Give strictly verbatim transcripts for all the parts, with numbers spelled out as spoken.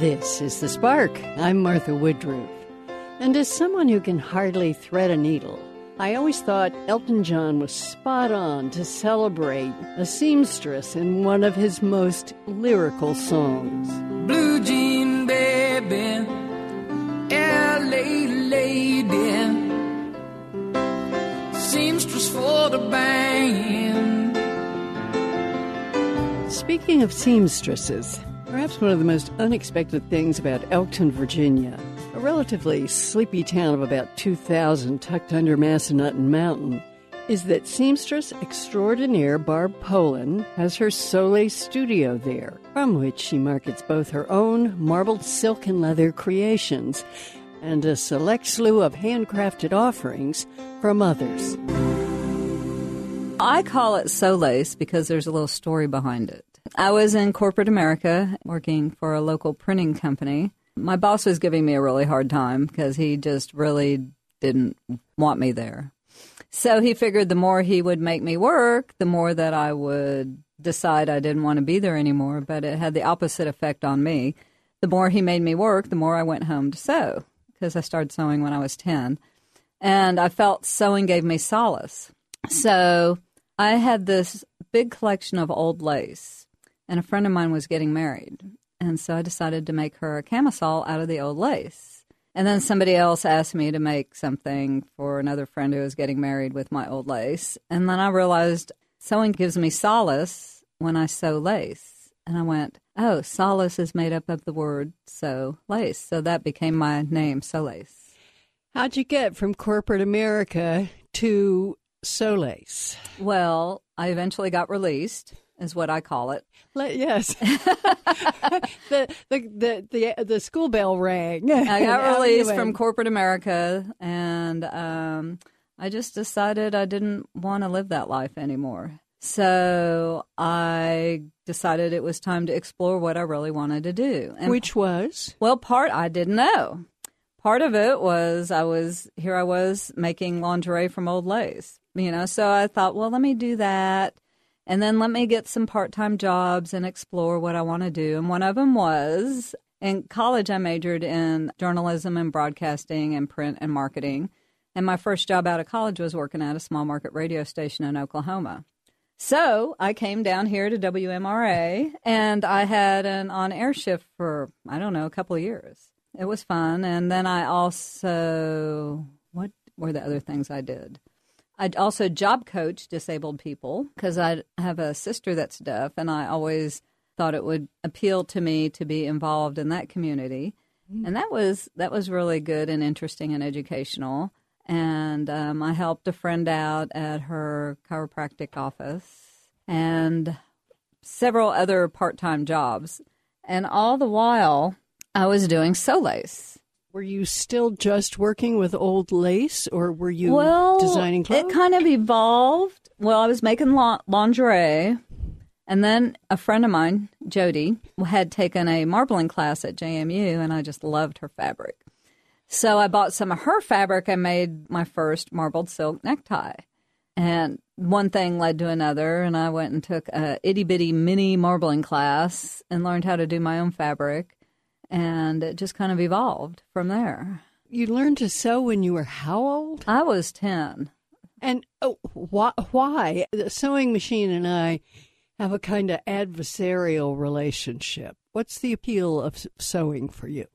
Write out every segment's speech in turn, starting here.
This is The Spark. I'm Martha Woodruff. And as someone who can hardly thread a needle, I always thought Elton John was spot on to celebrate a seamstress in one of his most lyrical songs. Blue jean baby, L A lady, seamstress for the band. Speaking of seamstresses, perhaps one of the most unexpected things about Elkton, Virginia, a relatively sleepy town of about two thousand tucked under Massanutten Mountain, is that seamstress extraordinaire Barb Polen has her Soleil studio there, from which she markets both her own marbled silk and leather creations and a select slew of handcrafted offerings from others. I call it Solace because there's a little story behind it. I was in corporate America working for a local printing company. My boss was giving me a really hard time because he just really didn't want me there. So he figured the more he would make me work, the more that I would decide I didn't want to be there anymore. But it had the opposite effect on me. The more he made me work, the more I went home to sew because I started sewing when I was ten. And I felt sewing gave me solace. So I had this big collection of old lace, and a friend of mine was getting married. And so I decided to make her a camisole out of the old lace. And then somebody else asked me to make something for another friend who was getting married with my old lace. And then I realized sewing gives me solace when I sew lace. And I went, oh, solace is made up of the word sew lace. So that became my name, Solace. How'd you get from corporate America to Solace? Well, I eventually got released, is what I call it. Let, yes. the, the the the the school bell rang. I got released from corporate America, and um, I just decided I didn't want to live that life anymore. So I decided it was time to explore what I really wanted to do. And, which was? Well, part I didn't know. Part of it was I was, here I was making lingerie from old lace, you know, so I thought, well, let me do that. And then let me get some part-time jobs and explore what I want to do. And one of them was, in college, I majored in journalism and broadcasting and print and marketing. And my first job out of college was working at a small market radio station in Oklahoma. So I came down here to W M R A, and I had an on-air shift for, I don't know, a couple of years. It was fun. And then I also, what were the other things I did? I also job coach disabled people because I have a sister that's deaf, and I always thought it would appeal to me to be involved in that community. Mm-hmm. And that was that was really good and interesting and educational. And um, I helped a friend out at her chiropractic office and several other part-time jobs. And all the while, I was doing Solace. Were you still just working with old lace, or were you well, designing clothes? It kind of evolved. Well, I was making la- lingerie, and then a friend of mine, Jody, had taken a marbling class at J M U, and I just loved her fabric. So I bought some of her fabric and made my first marbled silk necktie. And one thing led to another, and I went and took a itty-bitty mini marbling class and learned how to do my own fabric. And it just kind of evolved from there. You learned to sew when you were how old? I was ten. And oh, wh- why? The sewing machine and I have a kind of adversarial relationship. What's the appeal of sewing for you?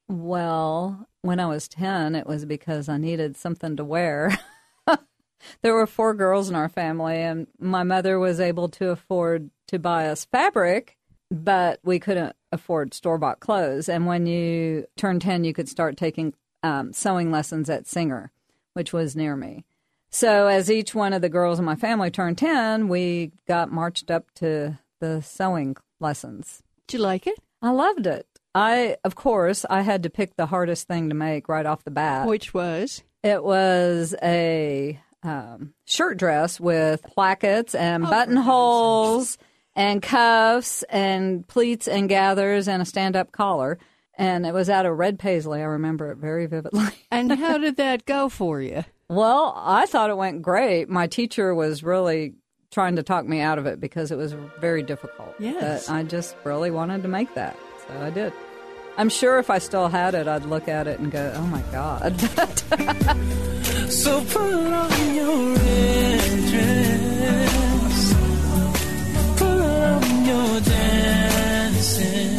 Well, when I was ten, it was because I needed something to wear. There were four girls in our family, and my mother was able to afford to buy us fabric, but we couldn't afford store-bought clothes. And when you turned ten, you could start taking um, sewing lessons at Singer, which was near me. So as each one of the girls in my family turned ten, we got marched up to the sewing lessons. Did you like it? I loved it. I, of course, I had to pick the hardest thing to make right off the bat. Which was? It was a um, shirt dress with plackets and oh, buttonholes and cuffs and pleats and gathers and a stand-up collar. And it was out of red paisley. I remember it very vividly. And how did that go for you? Well, I thought it went great. My teacher was really trying to talk me out of it because it was very difficult. Yes. But I just really wanted to make that, so I did. I'm sure if I still had it, I'd look at it and go, oh, my God. So pull on your red dress, pull on your dancing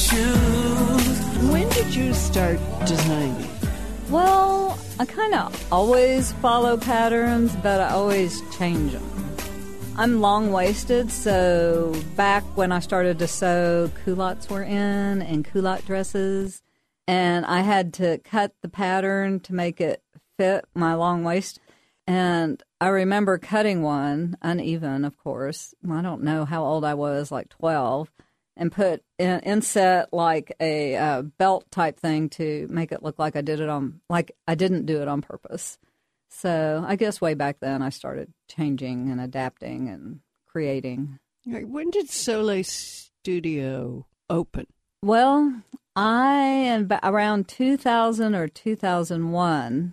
shoes. When did you start designing? Well, I kind of always follow patterns, but I always change them. I'm long-waisted, so back when I started to sew, culottes were in and culotte dresses, and I had to cut the pattern to make it fit my long waist. And I remember cutting one, uneven, of course. I don't know how old I was, like twelve, and put in, inset like a uh, belt type thing to make it look like I did it on, like I didn't do it on purpose. So I guess way back then I started changing and adapting and creating. When did Soleil Studio open? Well, I am around two thousand or two thousand one.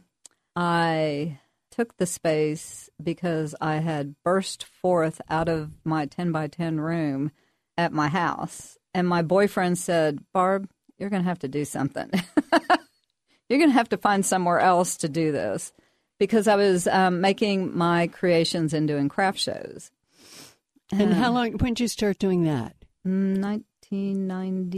I took the space because I had burst forth out of my ten by ten room at my house. And my boyfriend said, Barb, you're going to have to do something. You're going to have to find somewhere else to do this. Because I was um, making my creations and doing craft shows. And um, how long, when did you start doing that? nineteen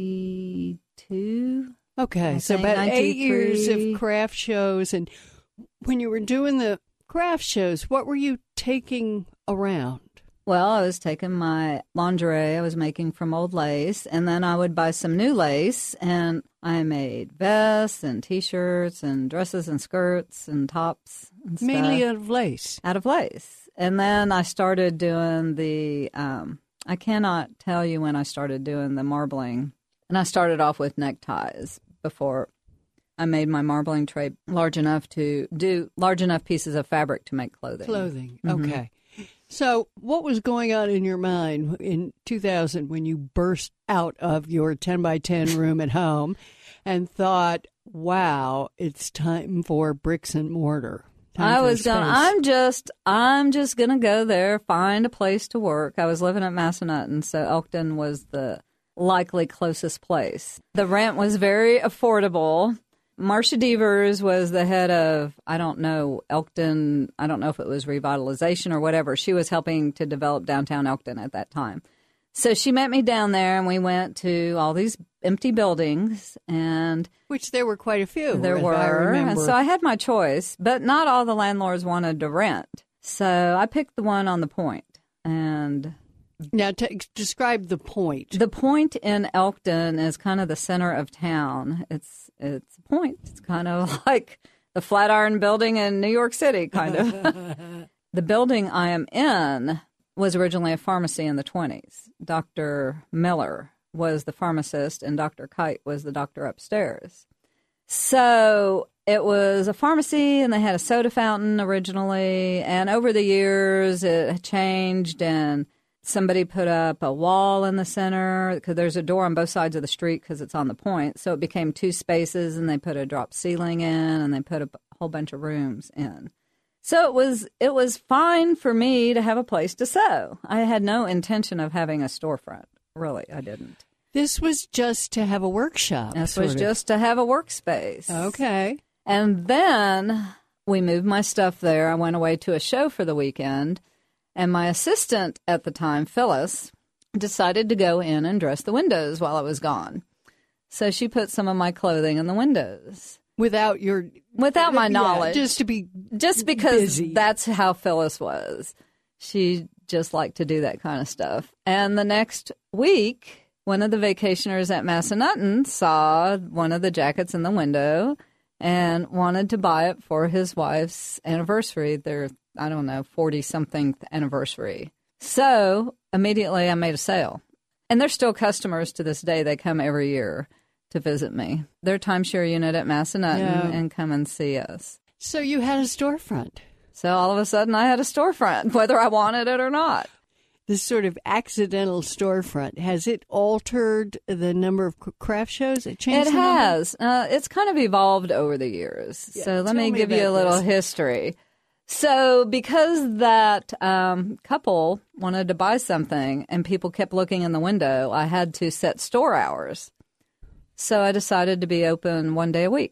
ninety-two. Okay, I so about eight years of craft shows. And when you were doing the craft shows, what were you taking around? Well, I was taking my lingerie I was making from old lace, and then I would buy some new lace, and I made vests and T-shirts and dresses and skirts and tops and stuff. Mainly out of lace? Out of lace. And then I started doing the, um, I cannot tell you when I started doing the marbling. And I started off with neckties before I made my marbling tray large enough to do large enough pieces of fabric to make clothing. Clothing, Mm-hmm. okay. So what was going on in your mind in two thousand when you burst out of your ten by ten room at home and thought, wow, it's time for bricks and mortar? I was going, I'm just, I'm just going to go there, find a place to work. I was living at Massanutten, so Elkton was the likely closest place. The rent was very affordable. Marcia Devers was the head of, I don't know, Elkton, I don't know if it was revitalization or whatever. She was helping to develop downtown Elkton at that time. So she met me down there, and we went to all these empty buildings. and Which there were quite a few. There were. I remember. So I had my choice, but not all the landlords wanted to rent. So I picked the one on the Point. And now, t- describe the Point. The Point in Elkton is kind of the center of town. It's it's a point. It's kind of like the Flatiron Building in New York City, kind of. The building I am in was originally a pharmacy in the twenties. Doctor Miller was the pharmacist, and Doctor Kite was the doctor upstairs. So it was a pharmacy, and they had a soda fountain originally, and over the years it changed, and somebody put up a wall in the center because there's a door on both sides of the street because it's on the Point. So it became two spaces, and they put a drop ceiling in, and they put a whole bunch of rooms in. So it was it was fine for me to have a place to sew. I had no intention of having a storefront. Really, I didn't. This was just to have a workshop. This was of. just to have a workspace. Okay. And then we moved my stuff there. I went away to a show for the weekend. And my assistant at the time, Phyllis, decided to go in and dress the windows while I was gone. So she put some of my clothing in the windows. Without your... Without my yeah, knowledge. Just to be Just because busy. That's how Phyllis was. She just liked to do that kind of stuff. And the next week, one of the vacationers at Massanutten saw one of the jackets in the window and wanted to buy it for his wife's anniversary, their, I don't know, forty-something anniversary. So immediately I made a sale. And they're still customers to this day. They come every year to visit me. They're timeshare unit at Massanutten Yeah. and come and see us. So you had a storefront. So all of a sudden I had a storefront, whether I wanted it or not. This sort of accidental storefront, has it altered the number of craft shows? It changed It the number? has. Uh, it's kind of evolved over the years. Yeah, so let tell me me give you a about little this. history. So because that um, couple wanted to buy something and people kept looking in the window, I had to set store hours. So I decided to be open one day a week.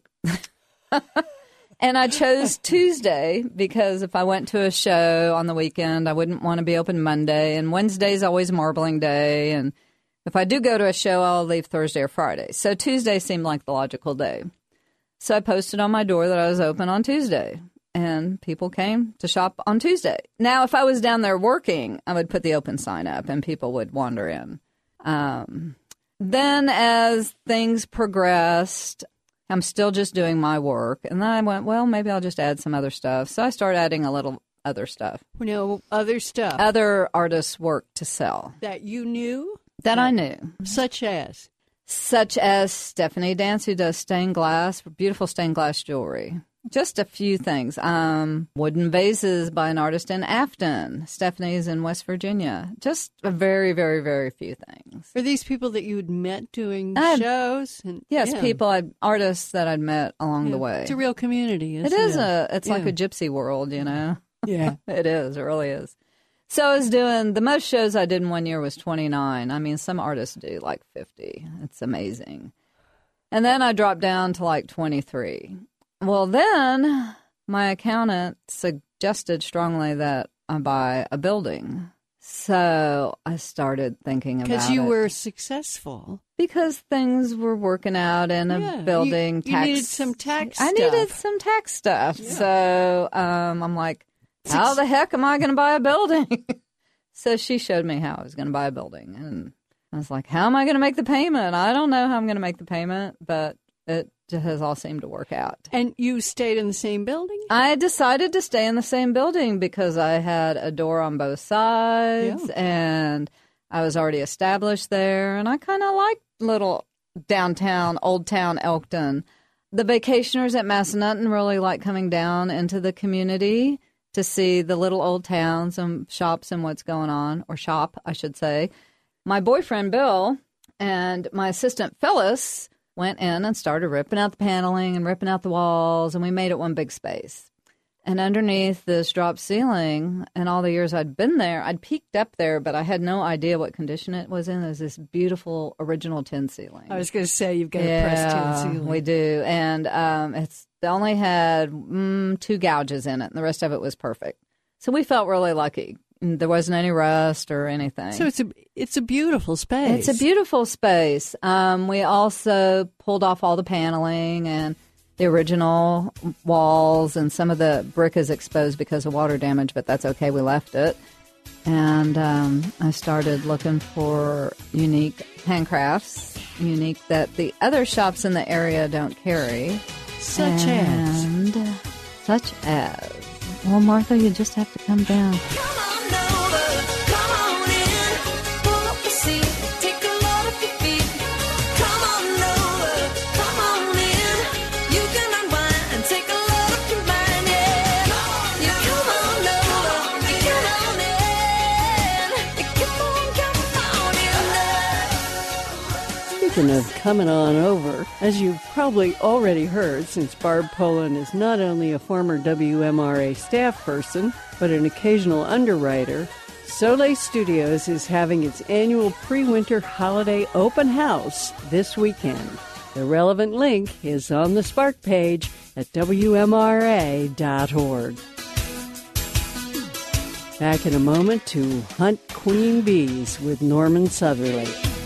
And I chose Tuesday because if I went to a show on the weekend, I wouldn't want to be open Monday. And Wednesday's always marbling day. And if I do go to a show, I'll leave Thursday or Friday. So Tuesday seemed like the logical day. So I posted on my door that I was open on Tuesday. And people came to shop on Tuesday. Now, if I was down there working, I would put the open sign up and people would wander in. Um, then as things progressed, I'm still just doing my work. And then I went, well, maybe I'll just add some other stuff. So I started adding a little other stuff. You know, other stuff. Other artists' work to sell. That you knew? That, that I knew. Such as? Such as Stephanie Dance, who does stained glass, beautiful stained glass jewelry. Just a few things. Um, wooden vases by an artist in Afton. Stephanie's in West Virginia. Just a very, very, very few things. Are these people that you had met doing I'd, shows? And, yes, yeah. people, I'd, artists that I'd met along yeah. the way. It's a real community, isn't it? It is. It? A, it's yeah. like a gypsy world, you know? Yeah. It is. It really is. So I was doing, the most shows I did in one year was twenty-nine. I mean, some artists do like fifty. It's amazing. And then I dropped down to like twenty-three. Well, then my accountant suggested strongly that I buy a building. So I started thinking about it. Because you were successful. Because things were working out in a yeah. building. You, tax. you needed some tax I stuff. needed some tax stuff. Yeah. So um, I'm like, how the heck am I going to buy a building? So she showed me how I was going to buy a building. And I was like, how am I going to make the payment? I don't know how I'm going to make the payment, but it just has all seemed to work out. And you stayed in the same building? I decided to stay in the same building because I had a door on both sides Yeah. and I was already established there. And I kind of liked little downtown, old town Elkton. The vacationers at Massanutten really like coming down into the community to see the little old towns and shops and what's going on, or shop, I should say. My boyfriend, Bill, and my assistant, Phyllis, went in and started ripping out the paneling and ripping out the walls, and we made it one big space. And underneath this drop ceiling, and all the years I'd been there, I'd peeked up there, but I had no idea what condition it was in. It was this beautiful original tin ceiling. I was going to say, you've got yeah, a pressed tin ceiling. we do. And um, it's it only had mm, two gouges in it, and the rest of it was perfect. So we felt really lucky. There wasn't any rust or anything. So it's a it's a beautiful space. It's a beautiful space. Um, we also pulled off all the paneling and the original walls, and some of the brick is exposed because of water damage, but that's okay. We left it. And um, I started looking for unique handcrafts, unique that the other shops in the area don't carry. Such and as? Such as. Well, Martha, you just have to come down. Come on over, come on in, pull up the seat, take a load off your feet. Come on over, come on in, you can unwind, take a load off your mind, yeah. You come on over, you come on in, you come on, come on in. Speaking of coming on over, as you've probably already heard, since Barb Poland is not only a former W M R A staff person, but an occasional underwriter, Soleil Studios is having its annual pre-winter holiday open house this weekend. The relevant link is on the Spark page at W M R A dot org. Back in a moment to Hunt Queen Bees with Norman Southerly.